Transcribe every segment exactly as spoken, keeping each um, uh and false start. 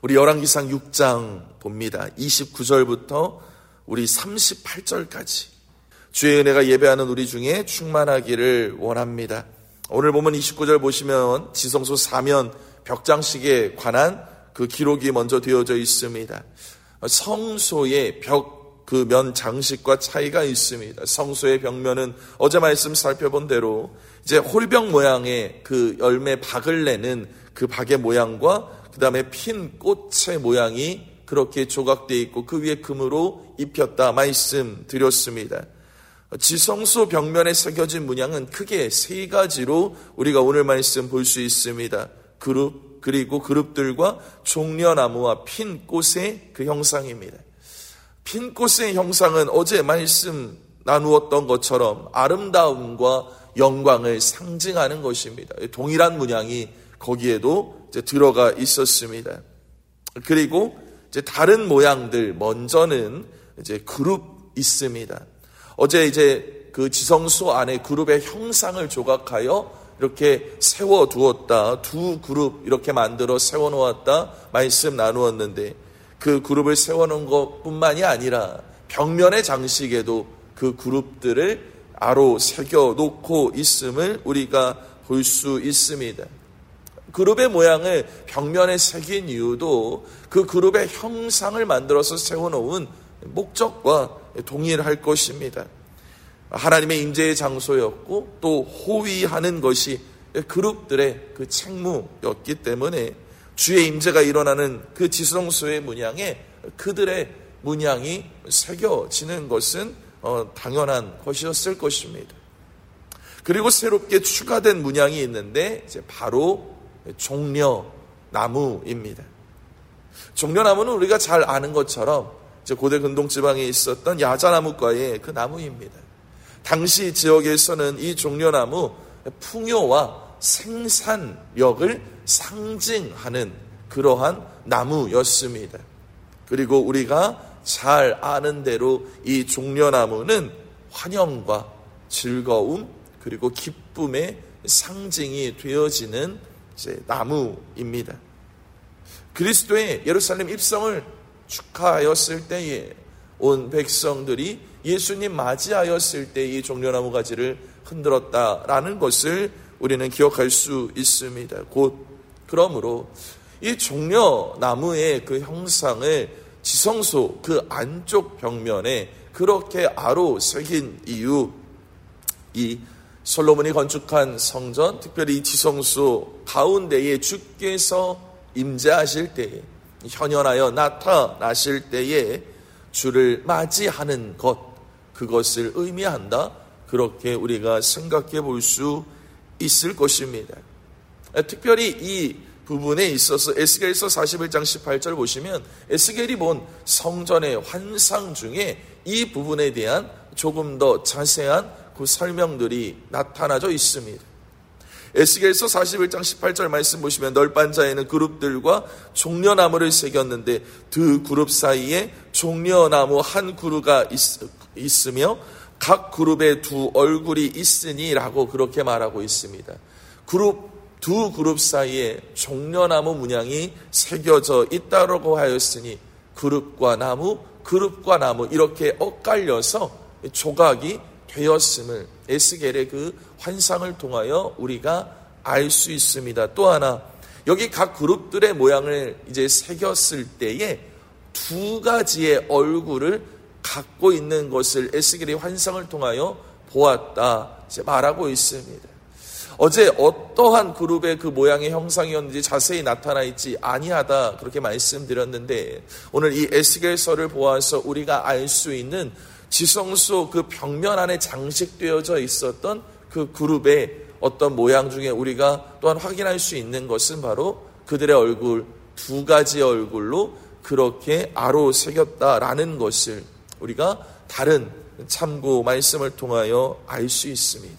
우리 열왕기상 육 장 봅니다. 이십구 절부터 우리 삼십팔 절까지 주의 은혜가 예배하는 우리 중에 충만하기를 원합니다. 오늘 보면 이십구 절 보시면 지성소 사면 벽장식에 관한 그 기록이 먼저 되어져 있습니다. 성소의 벽 그 면 장식과 차이가 있습니다. 성소의 벽면은 어제 말씀 살펴본 대로 이제 홀병 모양의 그 열매 박을 내는 그 박의 모양과 그 다음에 핀 꽃의 모양이 그렇게 조각되어 있고 그 위에 금으로 입혔다 말씀드렸습니다. 지성소 벽면에 새겨진 문양은 크게 세 가지로 우리가 오늘 말씀 볼 수 있습니다. 그룹, 그리고 그룹들과 종려나무와 핀 꽃의 그 형상입니다. 핀 꽃의 형상은 어제 말씀 나누었던 것처럼 아름다움과 영광을 상징하는 것입니다. 동일한 문양이 거기에도 이제 들어가 있었습니다. 그리고 이제 다른 모양들, 먼저는 이제 그룹 있습니다. 어제 이제 그 지성소 안에 그룹의 형상을 조각하여 이렇게 세워두었다. 두 그룹 이렇게 만들어 세워놓았다. 말씀 나누었는데 그 그룹을 세워놓은 것뿐만이 아니라 벽면의 장식에도 그 그룹들을 아로 새겨놓고 있음을 우리가 볼 수 있습니다. 그룹의 모양을 벽면에 새긴 이유도 그 그룹의 형상을 만들어서 세워놓은 목적과 동일할 것입니다. 하나님의 임재의 장소였고 또 호위하는 것이 그룹들의 그 책무였기 때문에 주의 임재가 일어나는 그 지성소의 문양에 그들의 문양이 새겨지는 것은 어, 당연한 것이었을 것입니다. 그리고 새롭게 추가된 문양이 있는데 이제 바로 종려나무입니다. 종려나무는 우리가 잘 아는 것처럼 이제 고대 근동 지방에 있었던 야자나무과의 그 나무입니다. 당시 지역에서는 이 종려나무 풍요와 생산력을 상징하는 그러한 나무였습니다. 그리고 우리가 잘 아는 대로 이 종려나무는 환영과 즐거움 그리고 기쁨의 상징이 되어지는 이제 나무입니다. 그리스도의 예루살렘 입성을 축하하였을 때에 온 백성들이 예수님 맞이하였을 때 이 종려나무 가지를 흔들었다라는 것을 우리는 기억할 수 있습니다. 곧 그러므로 이 종려나무의 그 형상을 지성소 그 안쪽 벽면에 그렇게 아로 새긴 이유, 이 솔로몬이 건축한 성전, 특별히 이 지성소 가운데에 주께서 임재하실 때에 현현하여 나타나실 때에 주를 맞이하는 것, 그것을 의미한다. 그렇게 우리가 생각해 볼 수 있을 것입니다. 특별히 이 부분에 있어서 에스겔서 사십일 장 십팔 절 보시면 에스겔이 본 성전의 환상 중에 이 부분에 대한 조금 더 자세한 그 설명들이 나타나져 있습니다. 에스겔서 사십일 장 십팔 절 말씀 보시면 널빤자에는 그룹들과 종려나무를 새겼는데 두 그룹 사이에 종려나무 한 그루가 있, 있으며 각 그룹에 두 얼굴이 있으니 라고 그렇게 말하고 있습니다. 그룹, 두 그룹 사이에 종려나무 문양이 새겨져 있다라고 하였으니 그룹과 나무, 그룹과 나무 이렇게 엇갈려서 조각이 되었음을 에스겔의 그 환상을 통하여 우리가 알 수 있습니다. 또 하나, 여기 각 그룹들의 모양을 이제 새겼을 때에 두 가지의 얼굴을 갖고 있는 것을 에스겔의 환상을 통하여 보았다 이제 말하고 있습니다. 어제 어떠한 그룹의 그 모양의 형상이었는지 자세히 나타나 있지 아니하다 그렇게 말씀드렸는데 오늘 이 에스겔서를 보아서 우리가 알 수 있는 지성소 그 벽면 안에 장식되어져 있었던 그 그룹의 어떤 모양 중에 우리가 또한 확인할 수 있는 것은 바로 그들의 얼굴, 두 가지의 얼굴로 그렇게 아로 새겼다라는 것을 우리가 다른 참고 말씀을 통하여 알 수 있습니다.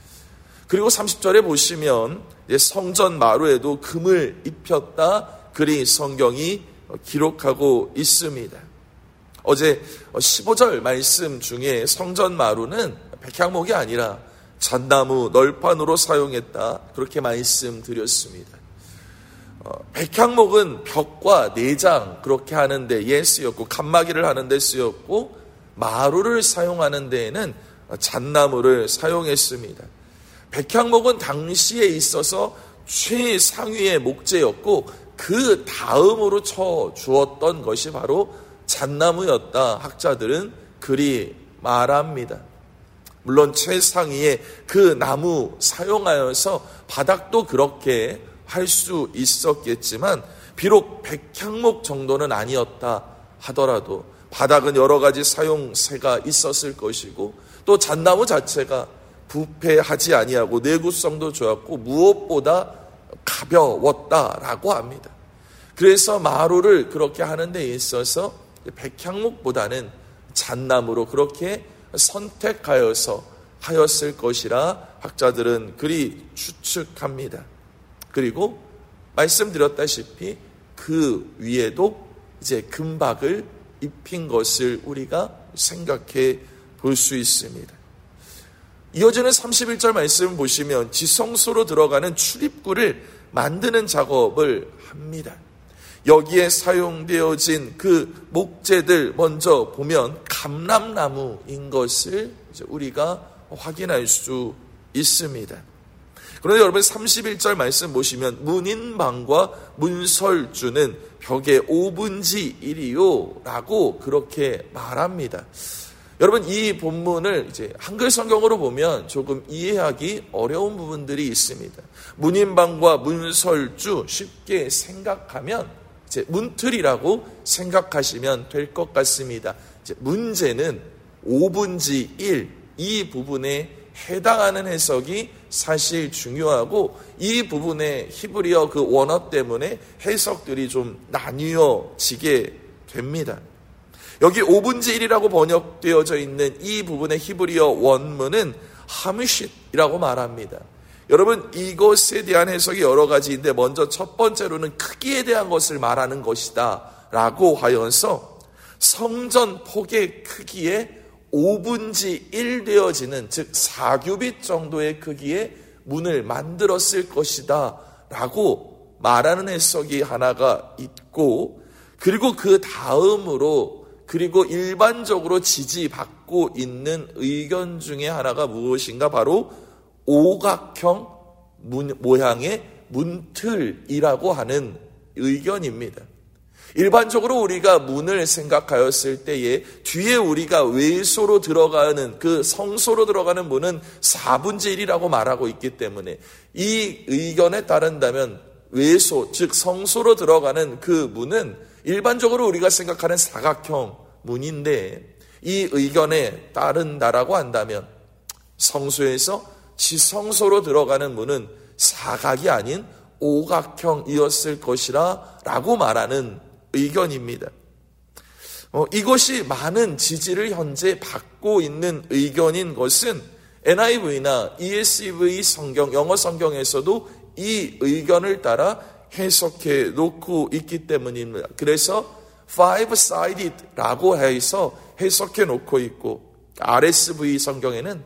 그리고 삼십 절에 보시면 성전 마루에도 금을 입혔다 그리 성경이 기록하고 있습니다. 어제 십오 절 말씀 중에 성전 마루는 백향목이 아니라 잣나무 널판으로 사용했다 그렇게 말씀드렸습니다. 백향목은 벽과 내장 그렇게 하는 데에 쓰였고, 칸막이를 하는 데 쓰였고, 마루를 사용하는 데에는 잣나무를 사용했습니다. 백향목은 당시에 있어서 최상위의 목재였고, 그 다음으로 쳐 주었던 것이 바로 잣나무였다. 학자들은 그리 말합니다. 물론 최상위의 그 나무 사용하여서 바닥도 그렇게 할 수 있었겠지만, 비록 백향목 정도는 아니었다 하더라도 바닥은 여러 가지 사용세가 있었을 것이고, 또 잣나무 자체가 부패하지 아니하고 내구성도 좋았고 무엇보다 가벼웠다라고 합니다. 그래서 마루를 그렇게 하는 데 있어서 백향목보다는 잣나무로 그렇게 선택하여서 하였을 것이라 학자들은 그리 추측합니다. 그리고 말씀드렸다시피 그 위에도 이제 금박을 입힌 것을 우리가 생각해 볼 수 있습니다. 이어지는 삼십일 절 말씀 보시면 지성소로 들어가는 출입구를 만드는 작업을 합니다. 여기에 사용되어진 그 목재들 먼저 보면 감람나무인 것을 우리가 확인할 수 있습니다. 그런데 여러분 삼십일 절 말씀 보시면 문인방과 문설주는 벽의 오분지 일이요 라고 그렇게 말합니다. 여러분 이 본문을 이제 한글 성경으로 보면 조금 이해하기 어려운 부분들이 있습니다. 문인방과 문설주 쉽게 생각하면 이제 문틀이라고 생각하시면 될 것 같습니다. 이제 문제는 오분지 일 이 부분에 해당하는 해석이 사실 중요하고, 이 부분의 히브리어 그 원어 때문에 해석들이 좀 나뉘어지게 됩니다. 여기 오분지 일이라고 번역되어져 있는 이 부분의 히브리어 원문은 하뮤쉿이라고 말합니다. 여러분 이것에 대한 해석이 여러 가지인데, 먼저 첫 번째로는 크기에 대한 것을 말하는 것이다 라고 하여서 성전 폭의 크기에 오분지 일 되어지는, 즉 사 규빗 정도의 크기의 문을 만들었을 것이다 라고 말하는 해석이 하나가 있고, 그리고 그 다음으로 그리고 일반적으로 지지받고 있는 의견 중에 하나가 무엇인가, 바로 오각형 문, 모양의 문틀이라고 하는 의견입니다. 일반적으로 우리가 문을 생각하였을 때에 뒤에 우리가 외소로 들어가는 그 성소로 들어가는 문은 사분지 일이라고 말하고 있기 때문에 이 의견에 따른다면 외소, 즉 성소로 들어가는 그 문은 일반적으로 우리가 생각하는 사각형 문인데, 이 의견에 따른다라고 한다면 성소에서 지성소로 들어가는 문은 사각이 아닌 오각형이었을 것이라 라고 말하는 의견입니다. 어, 이것이 많은 지지를 현재 받고 있는 의견인 것은 엔아이브이나 이에스브이 성경, 영어 성경에서도 이 의견을 따라 해석해 놓고 있기 때문입니다. 그래서 five-sided라고 해서 해석해 놓고 있고, 알에스브이 성경에는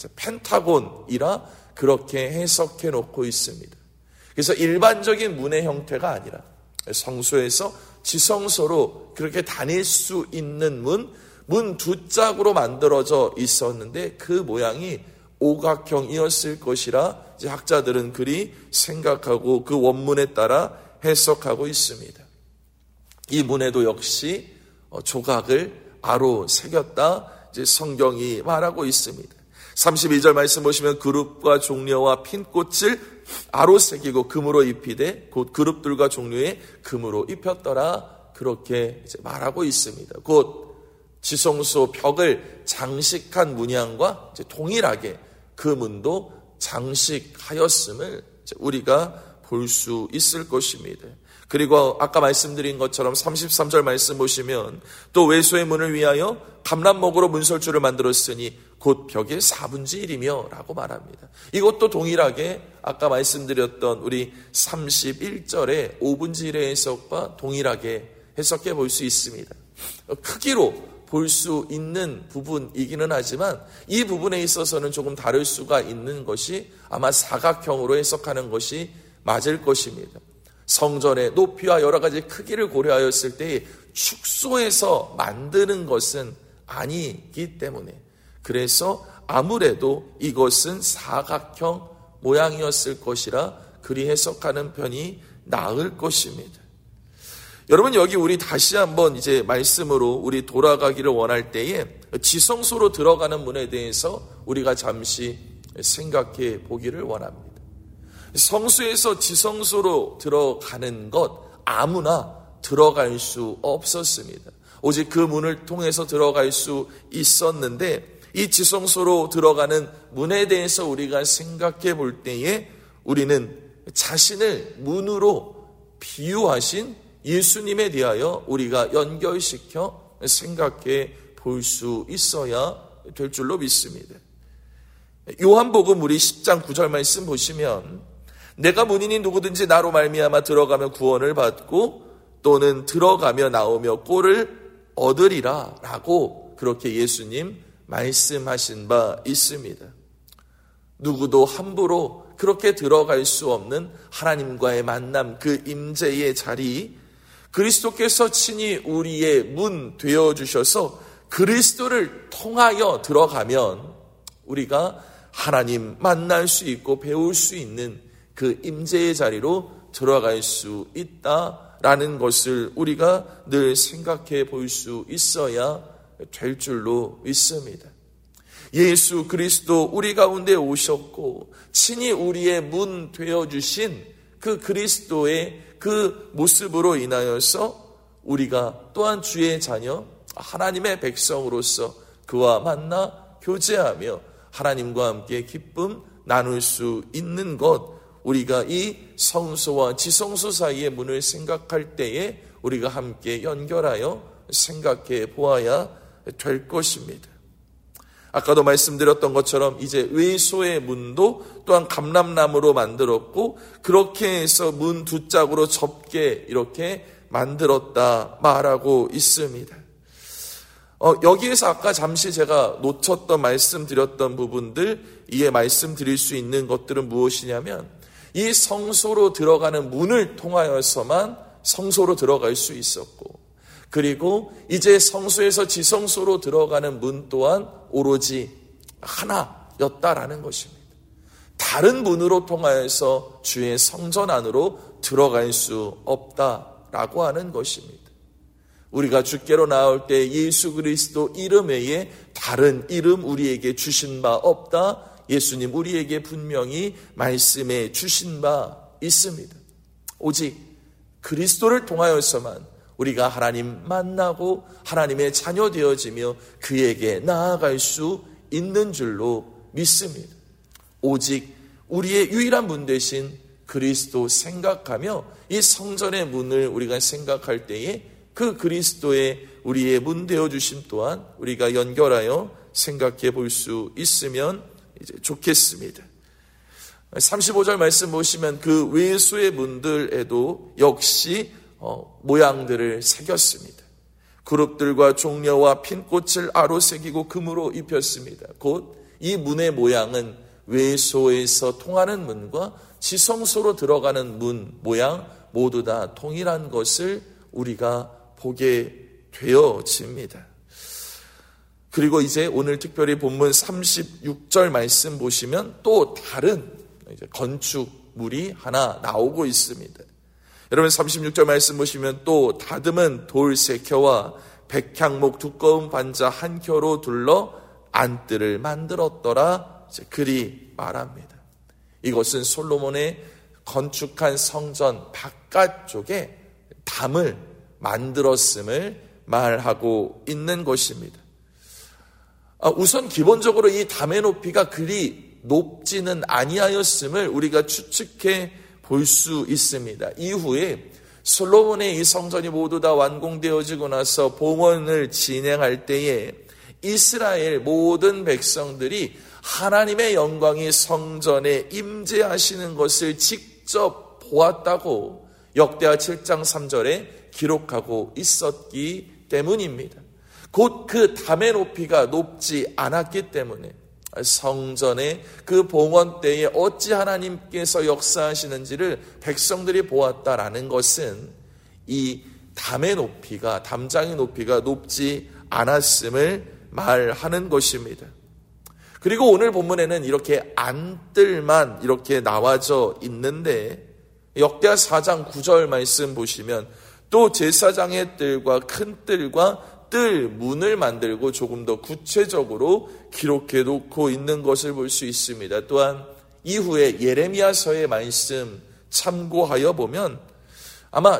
펜타곤이라 그렇게 해석해 놓고 있습니다. 그래서 일반적인 문의 형태가 아니라 성소에서 지성소로 그렇게 다닐 수 있는 문, 문 두 짝으로 만들어져 있었는데 그 모양이 오각형이었을 것이라 이제 학자들은 그리 생각하고 그 원문에 따라 해석하고 있습니다. 이 문에도 역시 조각을 아로 새겼다 이제 성경이 말하고 있습니다. 삼십이 절 말씀 보시면 그룹과 종려와 핀꽃을 아로 새기고 금으로 입히되 곧 그룹들과 종려에 금으로 입혔더라 그렇게 이제 말하고 있습니다. 곧 지성소 벽을 장식한 문양과 이제 동일하게 그 문도 장식하였음을 우리가 볼 수 있을 것입니다. 그리고 아까 말씀드린 것처럼 삼십삼 절 말씀 보시면 또 외소의 문을 위하여 감람목으로 문설주를 만들었으니 곧 벽의 사분지 일이며 라고 말합니다. 이것도 동일하게 아까 말씀드렸던 우리 삼십일 절의 오분지 일의 해석과 동일하게 해석해 볼 수 있습니다. 크기로 볼 수 있는 부분이기는 하지만 이 부분에 있어서는 조금 다를 수가 있는 것이 아마 사각형으로 해석하는 것이 맞을 것입니다. 성전의 높이와 여러 가지 크기를 고려하였을 때 축소해서 만드는 것은 아니기 때문에, 그래서 아무래도 이것은 사각형 모양이었을 것이라 그리 해석하는 편이 나을 것입니다. 여러분, 여기 우리 다시 한번 이제 말씀으로 우리 돌아가기를 원할 때에 지성소로 들어가는 문에 대해서 우리가 잠시 생각해 보기를 원합니다. 성소에서 지성소로 들어가는 것 아무나 들어갈 수 없었습니다. 오직 그 문을 통해서 들어갈 수 있었는데, 이 지성소로 들어가는 문에 대해서 우리가 생각해 볼 때에 우리는 자신을 문으로 비유하신 예수님에 대하여 우리가 연결시켜 생각해 볼 수 있어야 될 줄로 믿습니다. 요한복음 우리 십 장 구 절 말씀 보시면, 내가 문이니 누구든지 나로 말미암아 들어가며 구원을 받고 또는 들어가며 나오며 꼴을 얻으리라 라고 그렇게 예수님 말씀하신 바 있습니다. 누구도 함부로 그렇게 들어갈 수 없는 하나님과의 만남, 그 임재의 자리, 그리스도께서 친히 우리의 문 되어주셔서 그리스도를 통하여 들어가면 우리가 하나님 만날 수 있고 배울 수 있는 그 임재의 자리로 들어갈 수 있다라는 것을 우리가 늘 생각해 볼 수 있어야 될 줄로 믿습니다. 예수 그리스도 우리 가운데 오셨고 친히 우리의 문 되어주신 그 그리스도의 그 모습으로 인하여서 우리가 또한 주의 자녀, 하나님의 백성으로서 그와 만나 교제하며 하나님과 함께 기쁨 나눌 수 있는 것, 우리가 이 성소와 지성소 사이의 문을 생각할 때에 우리가 함께 연결하여 생각해 보아야 될 것입니다. 아까도 말씀드렸던 것처럼 이제 외소의 문도 또한 감람나무로 만들었고, 그렇게 해서 문 두 짝으로 접게 이렇게 만들었다 말하고 있습니다. 어, 여기에서 아까 잠시 제가 놓쳤던 말씀드렸던 부분들, 이에 말씀드릴 수 있는 것들은 무엇이냐면, 이 성소로 들어가는 문을 통하여서만 성소로 들어갈 수 있었고, 그리고 이제 성소에서 지성소로 들어가는 문 또한 오로지 하나였다라는 것입니다. 다른 문으로 통하여서 주의 성전 안으로 들어갈 수 없다라고 하는 것입니다. 우리가 주께로 나올 때 예수 그리스도 이름 외에 다른 이름 우리에게 주신 바 없다. 예수님 우리에게 분명히 말씀해 주신 바 있습니다. 오직 그리스도를 통하여서만 우리가 하나님 만나고 하나님의 자녀 되어지며 그에게 나아갈 수 있는 줄로 믿습니다. 오직 우리의 유일한 문 되신 그리스도 생각하며 이 성전의 문을 우리가 생각할 때에 그 그리스도의 우리의 문 되어주심 또한 우리가 연결하여 생각해 볼 수 있으면 이제 좋겠습니다. 삼십오 절 말씀 보시면 그 외소의 문들에도 역시 어, 모양들을 새겼습니다. 그룹들과 종려와 핀꽃을 아로 새기고 금으로 입혔습니다. 곧 이 문의 모양은 외소에서 통하는 문과 지성소로 들어가는 문 모양 모두 다 동일한 것을 우리가 보게 되어집니다. 그리고 이제 오늘 특별히 본문 삼십육 절 말씀 보시면 또 다른 이제 건축물이 하나 나오고 있습니다. 여러분 삼십육 절 말씀 보시면 또 다듬은 돌 세 켜와 백향목 두꺼운 반자 한 켜로 둘러 안뜰을 만들었더라. 이제 그리 말합니다. 이것은 솔로몬의 건축한 성전 바깥쪽에 담을 만들었음을 말하고 있는 것입니다. 우선 기본적으로 이 담의 높이가 그리 높지는 아니하였음을 우리가 추측해 볼 수 있습니다. 이후에 솔로몬의 이 성전이 모두 다 완공되어지고 나서 봉헌을 진행할 때에 이스라엘 모든 백성들이 하나님의 영광이 성전에 임재하시는 것을 직접 보았다고 역대하 칠 장 삼 절에 기록하고 있었기 때문입니다. 곧 그 담의 높이가 높지 않았기 때문에 성전의 그 봉헌 때에 어찌 하나님께서 역사하시는지를 백성들이 보았다라는 것은 이 담의 높이가, 담장의 높이가 높지 않았음을 말하는 것입니다. 그리고 오늘 본문에는 이렇게 안뜰만 이렇게 나와져 있는데, 역대하 사 장 구 절 말씀 보시면 또 제사장의 뜰과 큰 뜰과 뜰 문을 만들고 조금 더 구체적으로 기록해 놓고 있는 것을 볼 수 있습니다. 또한 이후에 예레미야서의 말씀 참고하여 보면 아마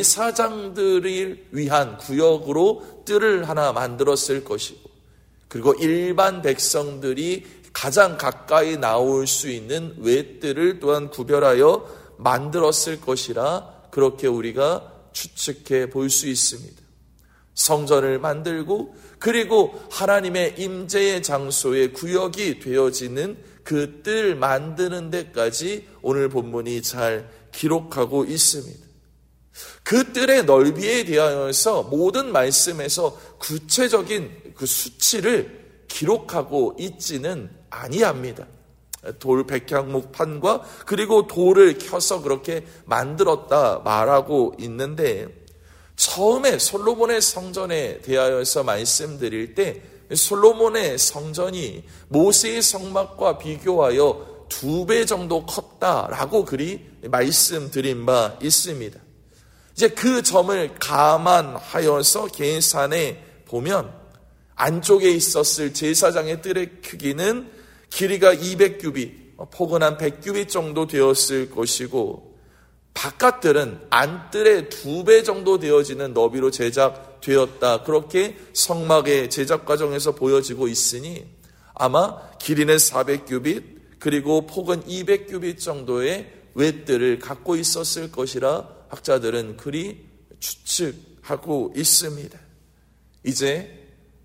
제사장들을 위한 구역으로 뜰을 하나 만들었을 것이고, 그리고 일반 백성들이 가장 가까이 나올 수 있는 외뜰을 또한 구별하여 만들었을 것이라 그렇게 우리가 추측해 볼 수 있습니다. 성전을 만들고 그리고 하나님의 임재의 장소의 구역이 되어지는 그 뜰 만드는 데까지 오늘 본문이 잘 기록하고 있습니다. 그 뜰의 넓이에 대하여서 모든 말씀에서 구체적인 그 수치를 기록하고 있지는 아니합니다. 돌 백향목판과 그리고 돌을 켜서 그렇게 만들었다 말하고 있는데, 처음에 솔로몬의 성전에 대하여서 말씀드릴 때 솔로몬의 성전이 모세의 성막과 비교하여 두 배 정도 컸다라고 그리 말씀드린 바 있습니다. 이제 그 점을 감안하여서 계산해 보면 안쪽에 있었을 제사장의 뜰의 크기는 길이가 이백 규빗, 폭은 한 백 규빗 정도 되었을 것이고, 바깥뜰은 안뜰의 두 배 정도 되어지는 너비로 제작되었다. 그렇게 성막의 제작 과정에서 보여지고 있으니 아마 길이는 사백 규빗 그리고 폭은 이백 규빗 정도의 외뜰을 갖고 있었을 것이라 학자들은 그리 추측하고 있습니다. 이제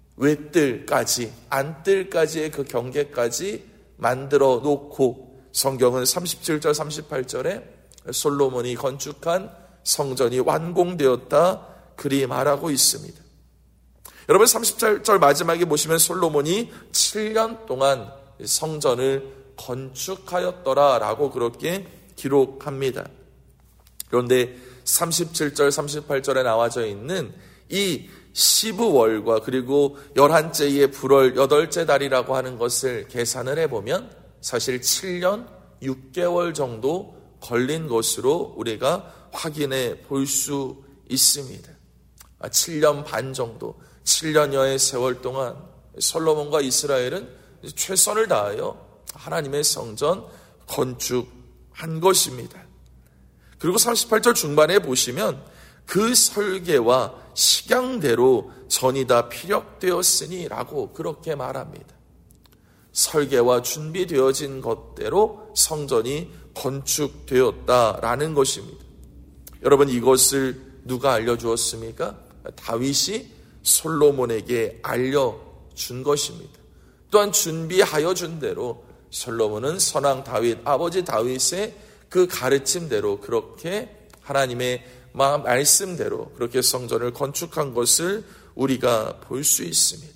외뜰까지, 안뜰까지의 그 경계까지 만들어 놓고 성경은 삼십칠 절 삼십팔 절에 솔로몬이 건축한 성전이 완공되었다 그리 말하고 있습니다. 여러분 삼십칠 절 마지막에 보시면 솔로몬이 칠 년 동안 성전을 건축하였더라라고 그렇게 기록합니다. 그런데 삼십칠 절 삼십팔 절에 나와져 있는 이 시브월과 그리고 열한째의 불월 여덟째 달이라고 하는 것을 계산을 해보면 사실 칠 년 육 개월 정도 걸린 것으로 우리가 확인해 볼 수 있습니다. 칠 년 반 정도, 칠 년여의 세월 동안 솔로몬과 이스라엘은 최선을 다하여 하나님의 성전 건축한 것입니다. 그리고 삼십팔 절 중반에 보시면 그 설계와 식양대로 전이 다 피력되었으니 라고 그렇게 말합니다. 설계와 준비되어진 것대로 성전이 건축되었다라는 것입니다. 여러분, 이것을 누가 알려주었습니까? 다윗이 솔로몬에게 알려준 것입니다. 또한 준비하여 준 대로 솔로몬은 선왕 다윗, 아버지 다윗의 그 가르침대로 그렇게 하나님의 마음 말씀대로 그렇게 성전을 건축한 것을 우리가 볼 수 있습니다.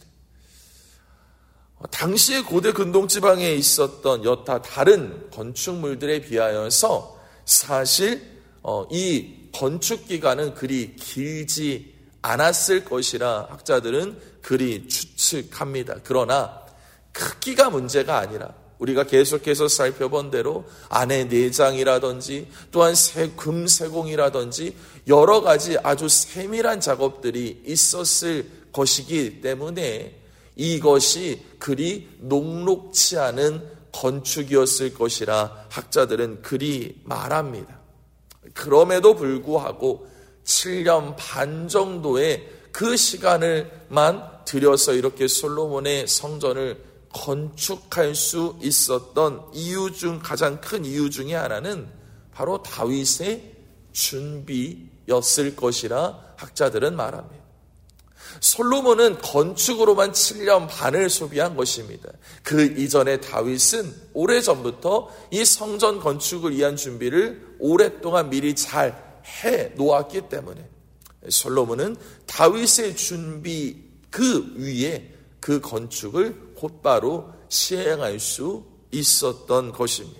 당시에 고대 근동지방에 있었던 여타 다른 건축물들에 비하여서 사실 이 건축 기간은 그리 길지 않았을 것이라 학자들은 그리 추측합니다. 그러나 크기가 문제가 아니라 우리가 계속해서 살펴본 대로 안에 내장이라든지 또한 금세공이라든지 여러 가지 아주 세밀한 작업들이 있었을 것이기 때문에 이것이 그리 녹록치 않은 건축이었을 것이라 학자들은 그리 말합니다. 그럼에도 불구하고 칠 년 반 정도의 그 시간을만 들여서 이렇게 솔로몬의 성전을 건축할 수 있었던 이유 중 가장 큰 이유 중에 하나는 바로 다윗의 준비였을 것이라 학자들은 말합니다. 솔로몬은 건축으로만 칠 년 반을 소비한 것입니다. 그 이전에 다윗은 오래전부터 이 성전 건축을 위한 준비를 오랫동안 미리 잘 해 놓았기 때문에 솔로몬은 다윗의 준비 그 위에 그 건축을 곧바로 시행할 수 있었던 것입니다.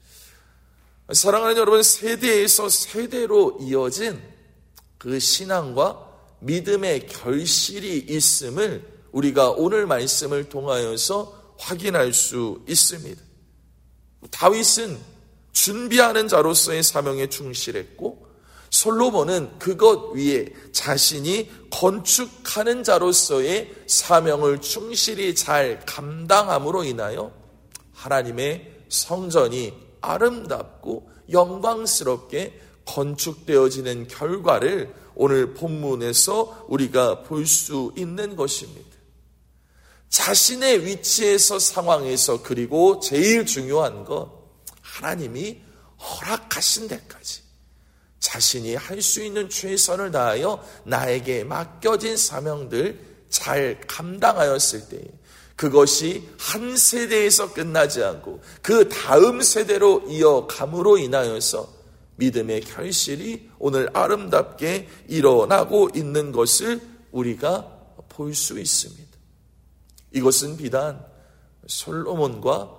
사랑하는 여러분, 세대에서 세대로 이어진 그 신앙과 믿음의 결실이 있음을 우리가 오늘 말씀을 통하여서 확인할 수 있습니다. 다윗은 준비하는 자로서의 사명에 충실했고, 솔로몬은 그것 위에 자신이 건축하는 자로서의 사명을 충실히 잘 감당함으로 인하여 하나님의 성전이 아름답고 영광스럽게 건축되어지는 결과를 오늘 본문에서 우리가 볼 수 있는 것입니다. 자신의 위치에서, 상황에서, 그리고 제일 중요한 것, 하나님이 허락하신 데까지 자신이 할 수 있는 최선을 다하여 나에게 맡겨진 사명들 잘 감당하였을 때, 그것이 한 세대에서 끝나지 않고 그 다음 세대로 이어감으로 인하여서 믿음의 결실이 오늘 아름답게 일어나고 있는 것을 우리가 볼 수 있습니다. 이것은 비단 솔로몬과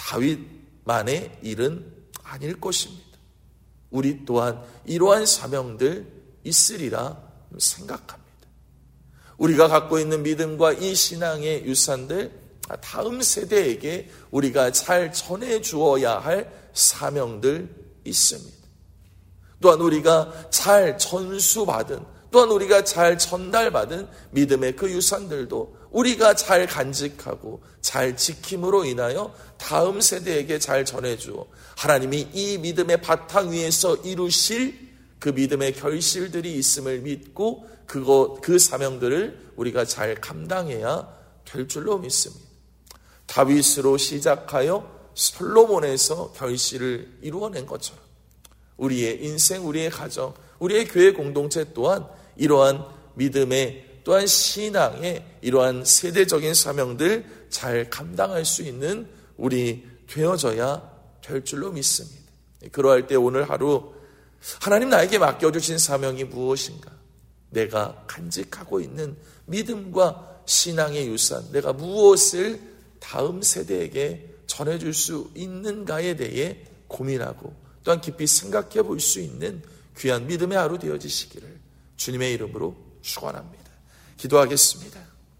다윗만의 일은 아닐 것입니다. 우리 또한 이러한 사명들 있으리라 생각합니다. 우리가 갖고 있는 믿음과 이 신앙의 유산들, 다음 세대에게 우리가 잘 전해주어야 할 사명들 있습니다. 또한 우리가 잘 전수받은, 또한 우리가 잘 전달받은 믿음의 그 유산들도 우리가 잘 간직하고 잘 지킴으로 인하여 다음 세대에게 잘 전해주어 하나님이 이 믿음의 바탕 위에서 이루실 그 믿음의 결실들이 있음을 믿고 그거, 그 사명들을 우리가 잘 감당해야 될 줄로 믿습니다. 다윗으로 시작하여 솔로몬에서 결실을 이루어낸 것처럼 우리의 인생, 우리의 가정, 우리의 교회 공동체 또한 이러한 믿음의, 또한 신앙의 이러한 세대적인 사명들 잘 감당할 수 있는 우리 되어져야 될 줄로 믿습니다. 그러할 때 오늘 하루 하나님 나에게 맡겨주신 사명이 무엇인가? 내가 간직하고 있는 믿음과 신앙의 유산, 내가 무엇을 다음 세대에게 전해줄 수 있는가에 대해 고민하고 또한 깊이 생각해 볼 수 있는 귀한 믿음의 하루 되어지시기를 주님의 이름으로 축원합니다. 기도하겠습니다.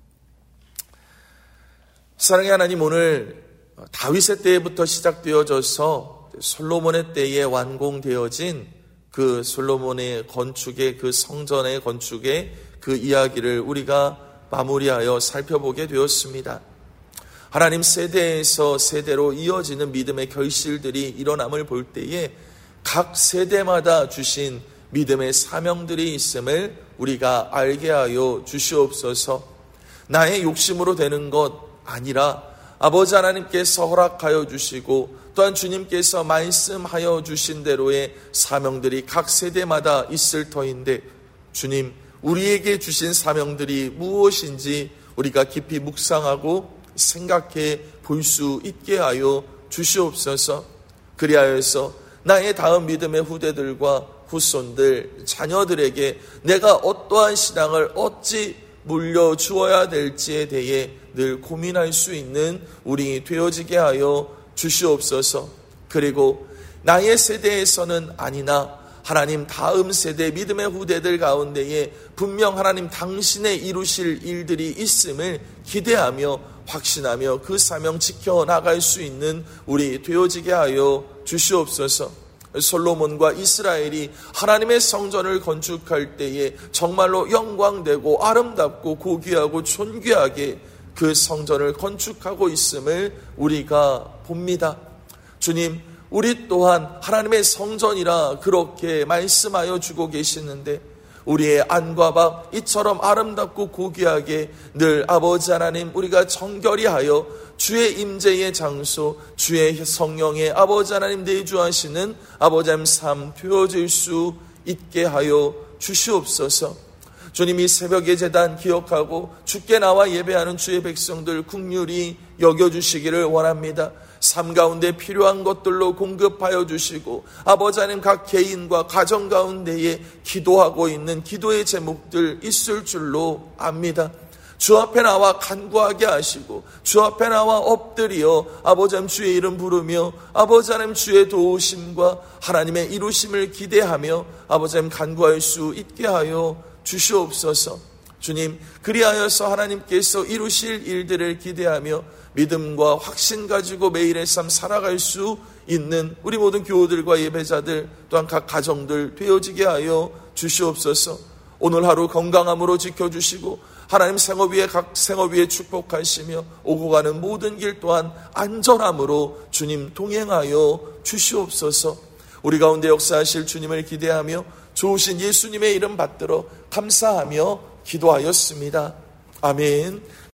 사랑의 하나님, 오늘 다윗의 때부터 시작되어져서 솔로몬의 때에 완공되어진 그 솔로몬의 건축의, 그 성전의 건축의 그 이야기를 우리가 마무리하여 살펴보게 되었습니다. 하나님, 세대에서 세대로 이어지는 믿음의 결실들이 일어남을 볼 때에 각 세대마다 주신 믿음의 사명들이 있음을 우리가 알게 하여 주시옵소서. 나의 욕심으로 되는 것 아니라 아버지 하나님께서 허락하여 주시고 또한 주님께서 말씀하여 주신 대로의 사명들이 각 세대마다 있을 터인데, 주님, 우리에게 주신 사명들이 무엇인지 우리가 깊이 묵상하고 생각해 볼 수 있게 하여 주시옵소서. 그리하여서 나의 다음 믿음의 후대들과 후손들, 자녀들에게 내가 어떠한 신앙을 어찌 물려주어야 될지에 대해 늘 고민할 수 있는 우리 되어지게 하여 주시옵소서. 그리고 나의 세대에서는 아니나 하나님 다음 세대 믿음의 후대들 가운데에 분명 하나님 당신의 이루실 일들이 있음을 기대하며 확신하며 그 사명 지켜나갈 수 있는 우리 되어지게 하여 주시옵소서. 솔로몬과 이스라엘이 하나님의 성전을 건축할 때에 정말로 영광되고 아름답고 고귀하고 존귀하게 그 성전을 건축하고 있음을 우리가 봅니다. 주님, 우리 또한 하나님의 성전이라 그렇게 말씀하여 주고 계시는데 우리의 안과 밖 이처럼 아름답고 고귀하게 늘 아버지 하나님 우리가 정결히 하여 주의 임재의 장소, 주의 성령의 아버지 하나님 내주하시는 아버지 하나님 삶 되어질 수 있게 하여 주시옵소서. 주님, 이 새벽의 제단 기억하고 주께 나와 예배하는 주의 백성들 긍휼히 여겨주시기를 원합니다. 삶 가운데 필요한 것들로 공급하여 주시고 아버지 하나님 각 개인과 가정 가운데에 기도하고 있는 기도의 제목들 있을 줄로 압니다. 주 앞에 나와 간구하게 하시고 주 앞에 나와 엎드려 아버지 하나님 주의 이름 부르며 아버지 하나님 주의 도우심과 하나님의 이루심을 기대하며 아버지 하나님 간구할 수 있게 하여 주시옵소서. 주님, 그리하여서 하나님께서 이루실 일들을 기대하며 믿음과 확신 가지고 매일의 삶 살아갈 수 있는 우리 모든 교우들과 예배자들 또한 각 가정들 되어지게 하여 주시옵소서. 오늘 하루 건강함으로 지켜주시고 하나님 생업 위에 각 생업 위에 축복하시며 오고 가는 모든 길 또한 안전함으로 주님 동행하여 주시옵소서. 우리 가운데 역사하실 주님을 기대하며 좋으신 예수님의 이름 받들어 감사하며 기도하였습니다. 아멘.